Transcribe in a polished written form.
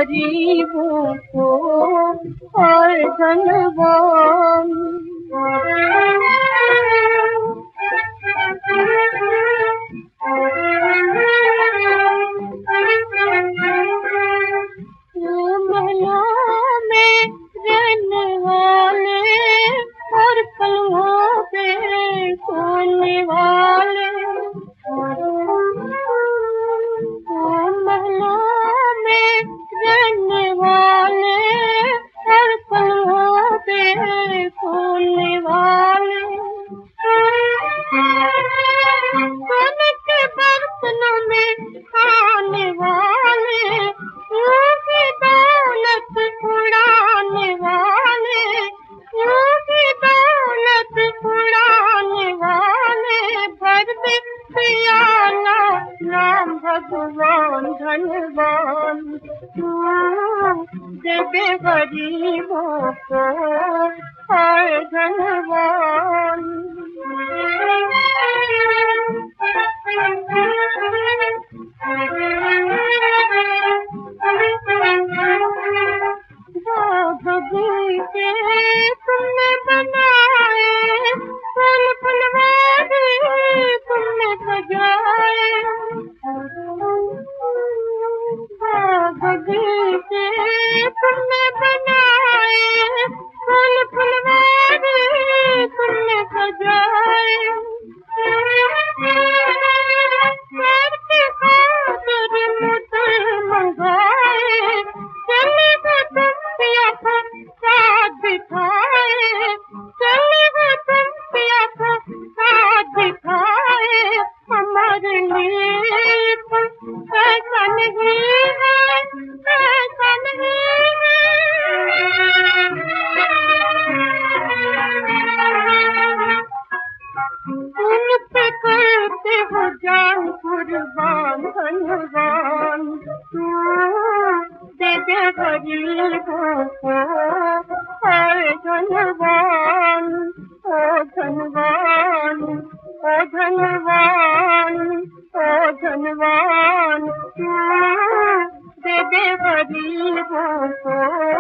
गरीबों को और धनवान। भगवान धनवान देवे गरीबों को और धनवान। बगीचे तुमने बनाए, फूल फुलवारी तुमने सजाए, बगीचे तुमने बनाए, फूल फुलवारी तुमने सजाए, करके खातिर मुझे मंगाए, चले गो तुम पिया को साथ दिखाए, चले गो तुम पिया को साथ दिखाए, हमारे लिए तुम ऐसा नहीं है, ऐसा नहीं है। उन पे करते हो जान कुर्बान धनवान, दे दे गरीबों को और धनवान, ओ धनवान, ओ धनवान, ओ धनवान, दे दे गरीबों को